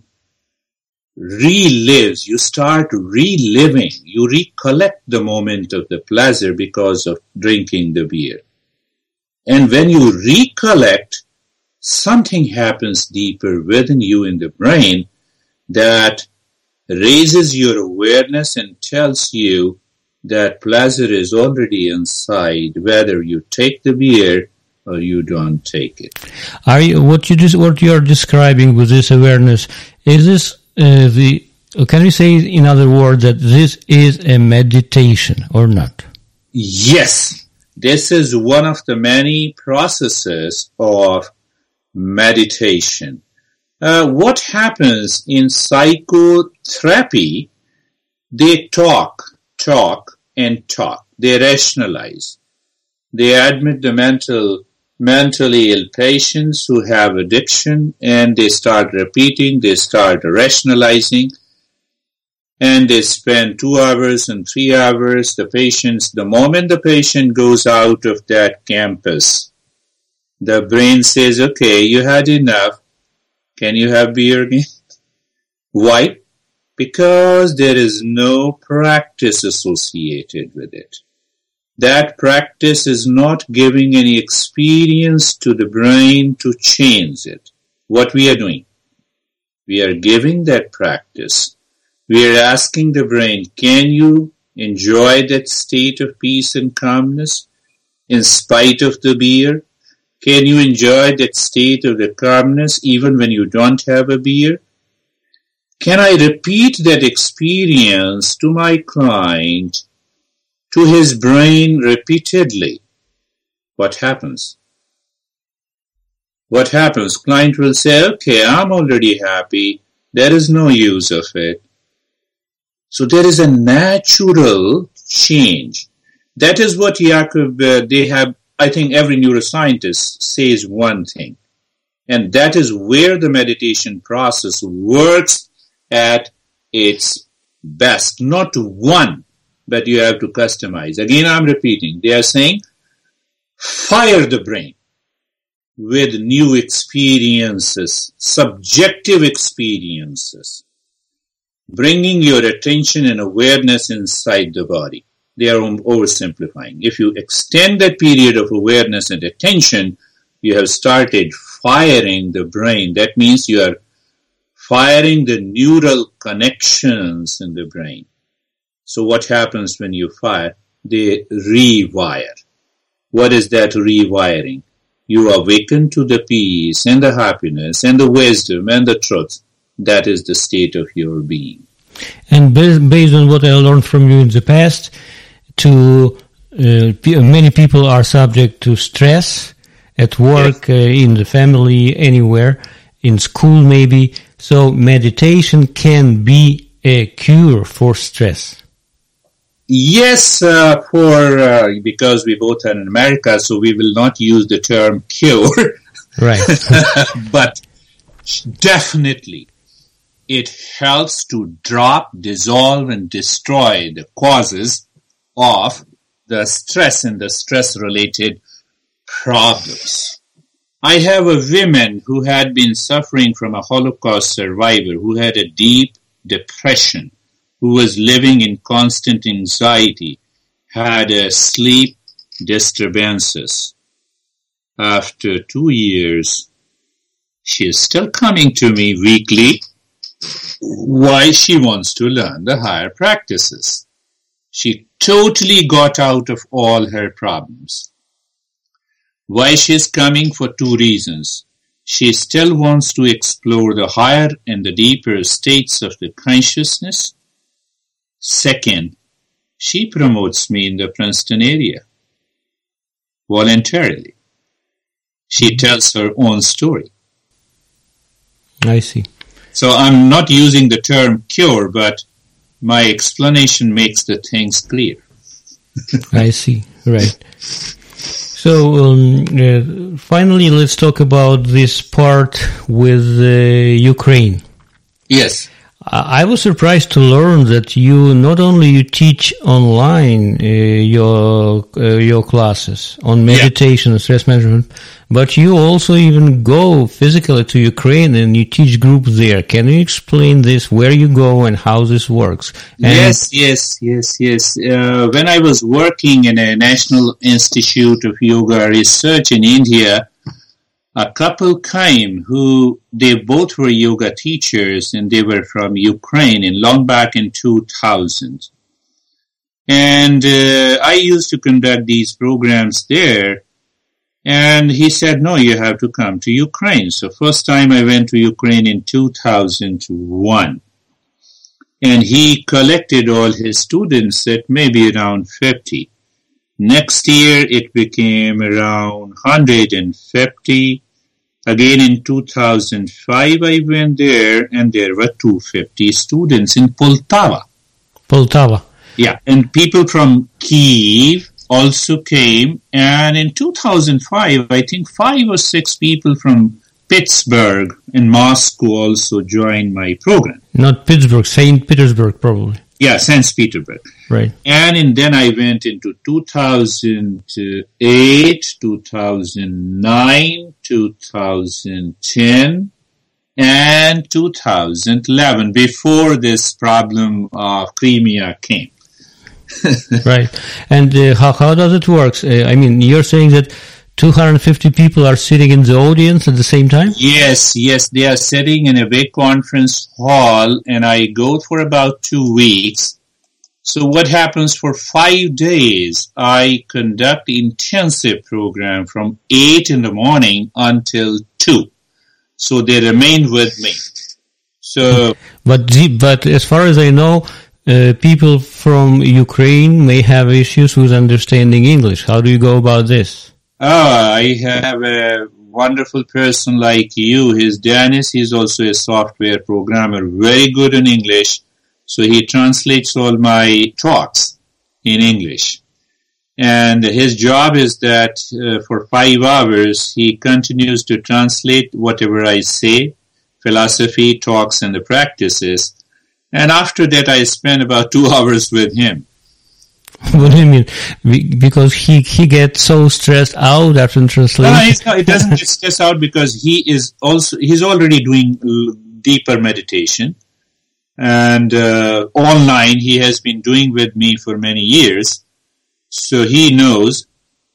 relives, you start reliving, you recollect the moment of the pleasure because of drinking the beer. And when you recollect, something happens deeper within you in the brain that raises your awareness and tells you that pleasure is already inside, whether you take the beer or you don't take it. Are you what you just what you are describing with this awareness? Is this uh, the? Can you say in other words that this is a meditation or not? Yes, this is one of the many processes of meditation. Uh, what happens in psychotherapy? They talk, talk, and talk. They rationalize. They admit the mental mentally ill patients who have addiction, and they start repeating, they start rationalizing, And they spend two hours and three hours. The patients, the moment the patient goes out of that campus, the brain says, okay, you had enough. Can you have beer again? Why? Because there is no practice associated with it. That practice is not giving any experience to the brain to change it. What we are doing? We are giving that practice. We are asking the brain, can you enjoy that state of peace and calmness in spite of the beer? Can you enjoy that state of the calmness even when you don't have a beer? Can I repeat that experience to my client, to his brain repeatedly? What happens? What happens? Client will say, okay, I'm already happy. There is no use of it. So there is a natural change. That is what Jacob, uh, they have, I think every neuroscientist says one thing. And that is where the meditation process works at its best. Not one, but you have to customize. Again, I'm repeating. They are saying, fire the brain with new experiences, subjective experiences, bringing your attention and awareness inside the body. They are oversimplifying. If you extend that period of awareness and attention, you have started firing the brain. That means you are firing the neural connections in the brain. So what happens when you fire? They rewire. What is that rewiring? You awaken to the peace and the happiness and the wisdom and the truth. That is the state of your being. And based on what I learned from you in the past, to uh, many people are subject to stress at work, yes. uh, in the family, anywhere, in school maybe. So meditation can be a cure for stress. Yes, uh, for uh, because we both are in America, so we will not use the term cure. Right. But definitely, it helps to drop, dissolve, and destroy the causes of the stress and the stress-related problems. I have a woman who had been suffering from a Holocaust survivor, who had a deep depression, who was living in constant anxiety, had a sleep disturbances. After two years, she is still coming to me weekly. Why? She wants to learn the higher practices. She totally got out of all her problems. Why she is coming? For two reasons. She still wants to explore the higher and the deeper states of the consciousness. Second, she promotes me in the Princeton area voluntarily. She tells her own story. I see. So I'm not using the term cure, but my explanation makes the things clear. I see. Right. So um, uh, finally, let's talk about this part with uh, Ukraine. Yes. I was surprised to learn that you not only you teach online uh, your uh, your classes on meditation yeah. and stress management, but you also even go physically to Ukraine and you teach groups there. Can you explain this, where you go and how this works? And yes, yes, yes, yes. Uh, when I was working in a National Institute of Yoga Research in India, a couple came who, they both were yoga teachers and they were from Ukraine in long back in two thousand. And uh, I used to conduct these programs there. And he said, no, you have to come to Ukraine. So first time I went to Ukraine in two thousand one. And he collected all his students at maybe around fifty. Next year it became around one hundred fifty. Again, in two thousand five, I went there, and there were two hundred fifty students in Poltava. Poltava. Yeah, and people from Kyiv also came, and in two thousand five, I think five or six people from Pittsburgh and Moscow also joined my program. Not Pittsburgh, Saint Petersburg, probably. Yeah, Saint Petersburg. Right. And in, then I went into two thousand eight, two thousand nine, two thousand ten, and two thousand eleven, before this problem of Crimea came. Right. And uh, how, how does it work? Uh, I mean, you're saying that two hundred fifty people are sitting in the audience at the same time? Yes, yes. They are sitting in a big conference hall, and I go for about two weeks. So what happens for five days, I conduct intensive program from eight in the morning until two. So they remain with me. So, But, the- but as far as I know, uh, people from Ukraine may have issues with understanding English. How do you go about this? oh, I have a wonderful person like you. His Dennis, he's also a software programmer, very good in English. So he translates all my talks in English. And his job is that uh, for five hours, he continues to translate whatever I say, philosophy, talks, and the practices. And after that, I spend about two hours with him. What do you mean? Be- Because he, he gets so stressed out after translation? No, it's not, it doesn't get stressed out because he is also, he's already doing l- deeper meditation. And uh, online, he has been doing with me for many years. So he knows.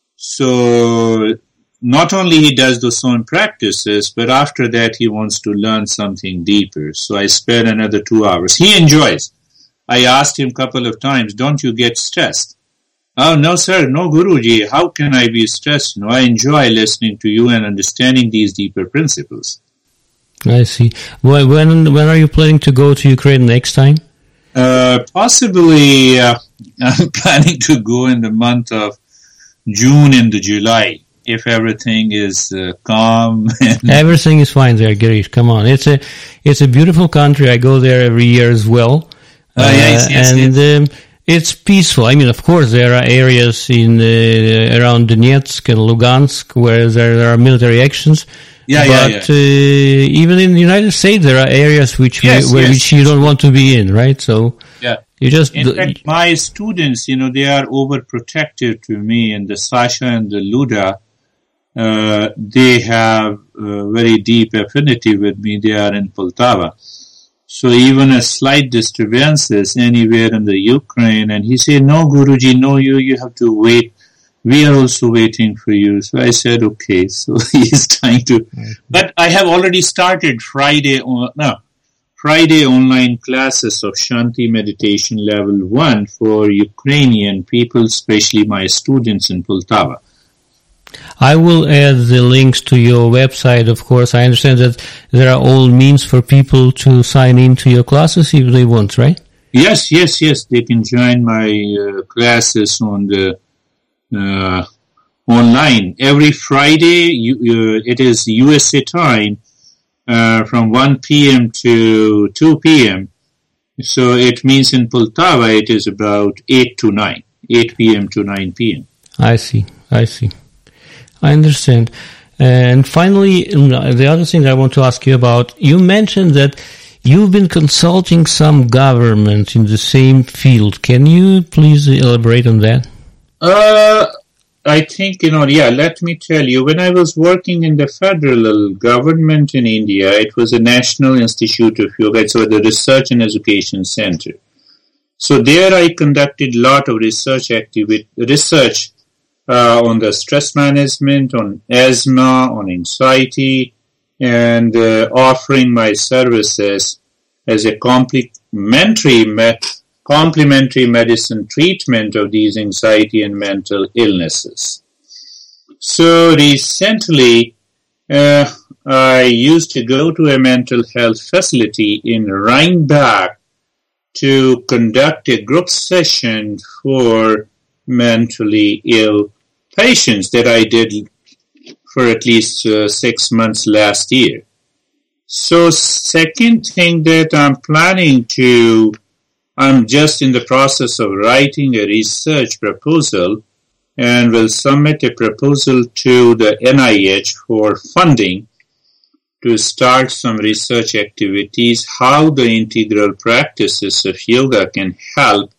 So not only he does those own practices, but after that he wants to learn something deeper. So I spend another two hours. He enjoys. I asked him a couple of times, don't you get stressed? Oh, no, sir. No, Guruji. How can I be stressed? No, I enjoy listening to you and understanding these deeper principles. I see. When, when when are you planning to go to Ukraine next time? Uh, possibly, uh, I'm planning to go in the month of June into July, if everything is uh, calm. And Everything is fine there, Girish. Come on, it's a it's a beautiful country. I go there every year as well, Oh, yes, yes, and Um, it's peaceful. I mean, of course, there are areas in uh, around Donetsk and Lugansk where there, there are military actions. Yeah, yeah, but Uh, even in the United States, there are areas which Yes, where yes. which you don't want to be in, right? So yeah. you just In fact, my students, you know, they are overprotective to me, and the Sasha and the Luda, uh, they have uh, very deep affinity with me. They are in Poltava. So even a slight disturbances anywhere in the Ukraine, and he said, no, Guruji, no, you, you have to wait. We are also waiting for you. So I said, okay. So he is trying to, but I have already started Friday, on, no, Friday online classes of Shanti Meditation Level one for Ukrainian people, especially my students in Poltava. I will add the links to your website, of course. I understand that there are all means for people to sign into your classes if they want, right? Yes, yes, yes. They can join my uh, classes on the uh, online. Every Friday, you, uh, it is U S A time uh, from one p.m. to two p.m. So it means in Poltava it is about eight to nine, eight p.m. to nine p.m. I see, I see. I understand. And finally, the other thing I want to ask you about, you mentioned that you've been consulting some government in the same field. Can you please elaborate on that? Uh, I think, you know, yeah, let me tell you, when I was working in the federal government in India, it was a National Institute of Yoga, so the Research and Education Center. So there I conducted a lot of research activity, research uh, on the stress management, on asthma, on anxiety, and uh, offering my services as a complementary met- complementary medicine treatment of these anxiety and mental illnesses. So recently, uh, I used to go to a mental health facility in Rhinebeck to conduct a group session for mentally ill patients that I did for at least uh, six months last year. So second thing that I'm planning to, I'm just in the process of writing a research proposal and will submit a proposal to the N I H for funding to start some research activities how the integral practices of yoga can help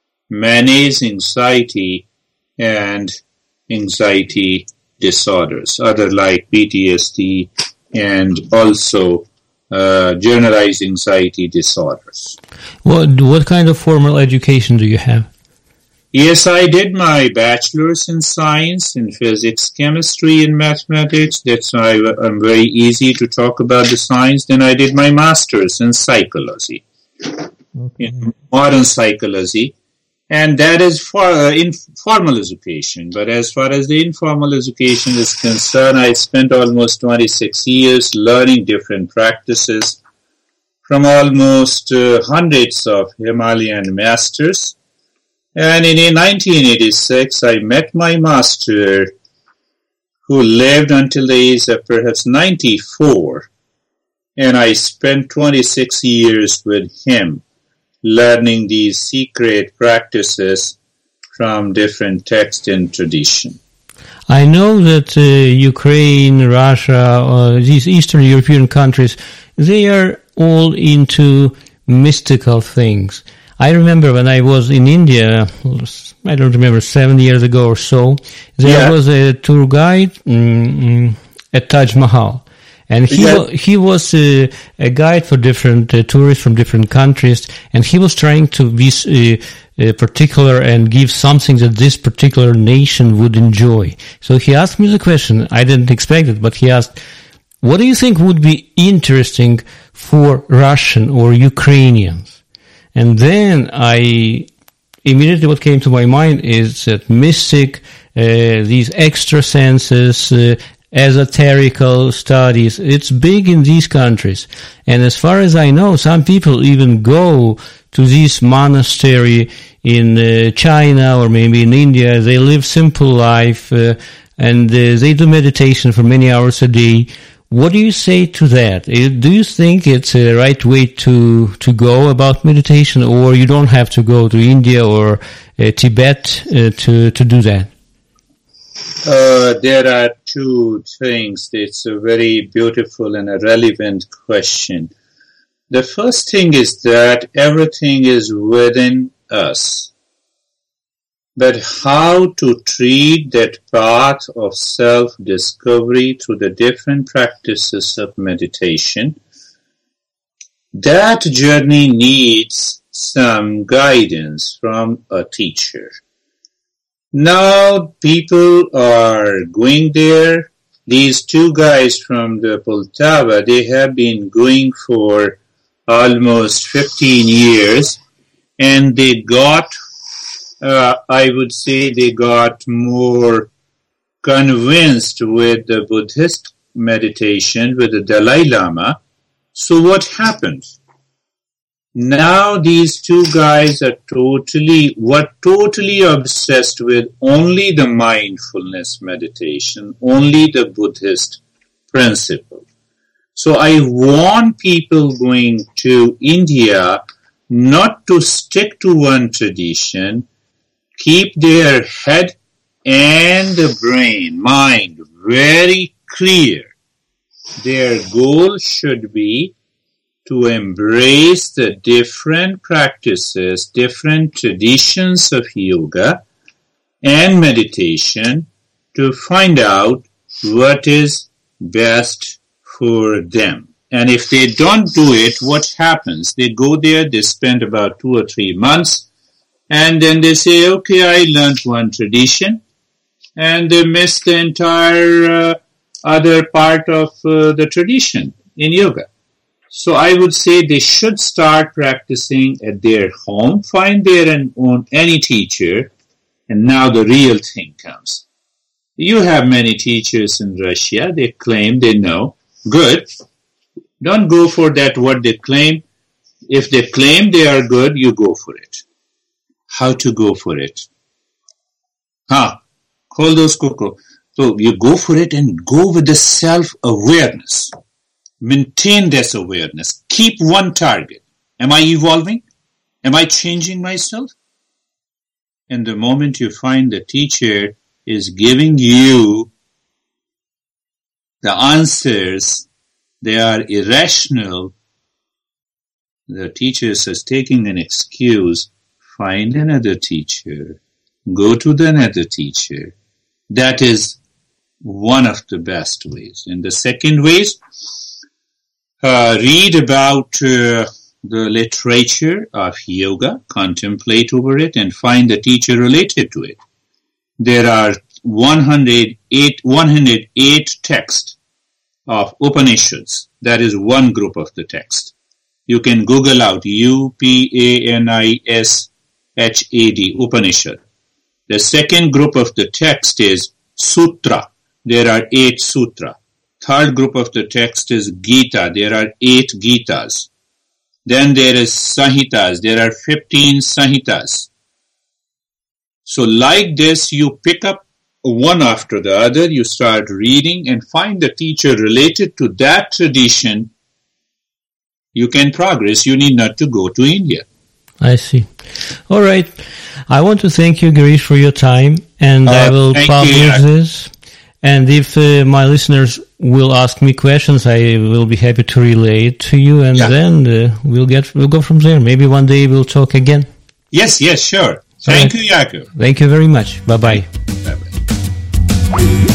manage anxiety and anxiety disorders, other like P T S D and also uh, generalized anxiety disorders. What what kind of formal education do you have? Yes, I did my bachelor's in science, in physics, chemistry, and mathematics. That's why I'm very easy to talk about the science. Then I did my master's in psychology, okay. in modern psychology. And that is for uh, informal education. But as far as the informal education is concerned, I spent almost twenty-six years learning different practices from almost uh, hundreds of Himalayan masters. And in nineteen eighty-six, I met my master who lived until the age of perhaps ninety-four. And I spent twenty-six years with him, learning these secret practices from different texts and tradition. I know that uh, Ukraine, Russia, uh, these Eastern European countries, they are all into mystical things. I remember when I was in India, I don't remember, seven years ago or so, there yeah. was a tour guide um, at Taj Mahal. And he yeah. he was uh, a guide for different uh, tourists from different countries, and he was trying to be uh, uh, particular and give something that this particular nation would enjoy. So he asked me the question. I didn't expect it, but he asked, what do you think would be interesting for Russian or Ukrainians? And then I, immediately what came to my mind is that mystic, uh, these extra senses, uh, esoterical studies, it's big in these countries. And as far as I know, some people even go to this monastery in uh, China or maybe in India. They live simple life uh, and uh, they do meditation for many hours a day. What do you say to that? Do you think it's a right way to, to go about meditation, or you don't have to go to India or uh, Tibet uh, to, to do that? Uh, there are two things. It's a very beautiful and a relevant question. The first thing is that everything is within us. But how to treat that path of self-discovery through the different practices of meditation, that journey needs some guidance from a teacher. Now people are going there. These two guys from the Poltava, they have been going for almost fifteen years, and they got Uh, I would say they got more convinced with the Buddhist meditation, with the Dalai Lama. So what happened? Now these two guys are totally, were totally obsessed with only the mindfulness meditation, only the Buddhist principle. So I want people going to India not to stick to one tradition, keep their head and the brain, mind, very clear. Their goal should be to embrace the different practices, different traditions of yoga and meditation to find out what is best for them. And if they don't do it, what happens? They go there, they spend about two or three months, and then they say, okay, I learned one tradition, and they miss the entire uh, other part of uh, the tradition in yoga. So I would say they should start practicing at their home, find their own any teacher, and now the real thing comes. You have many teachers in Russia, they claim they know. Good. Don't go for that what they claim. If they claim they are good, you go for it. How to go for it? Ha! Call those coco. So you go for it and go with the self-awareness. Maintain this awareness. Keep one target. Am I evolving? Am I changing myself? And the moment you find the teacher is giving you the answers they are irrational, the teacher says, taking an excuse, find another teacher, go to the another teacher. That is one of the best ways. And the second ways, uh, read about uh, the literature of yoga, contemplate over it, and find the teacher related to it. There are one hundred eight, one hundred eight texts of Upanishads. That is one group of the text. You can Google out U P A N I S H A D, Upanishad. The second group of the text is Sutra. There are eight Sutra. Third group of the text is Gita. There are eight Gitas. Then there is Sahitas. There are fifteen Sahitas. So like this, you pick up one after the other, you start reading and find the teacher related to that tradition. You can progress. You need not to go to India. I see. All right. I want to thank you, Girish, for your time, and uh, I will publish you. this. And if uh, my listeners will ask me questions, I will be happy to relay it to you, and yeah. then uh, we'll get we'll go from there. Maybe one day we'll talk again. Yes, yes, sure. Thank right. you, Yaakov. Thank you very much. Bye-bye. Bye-bye.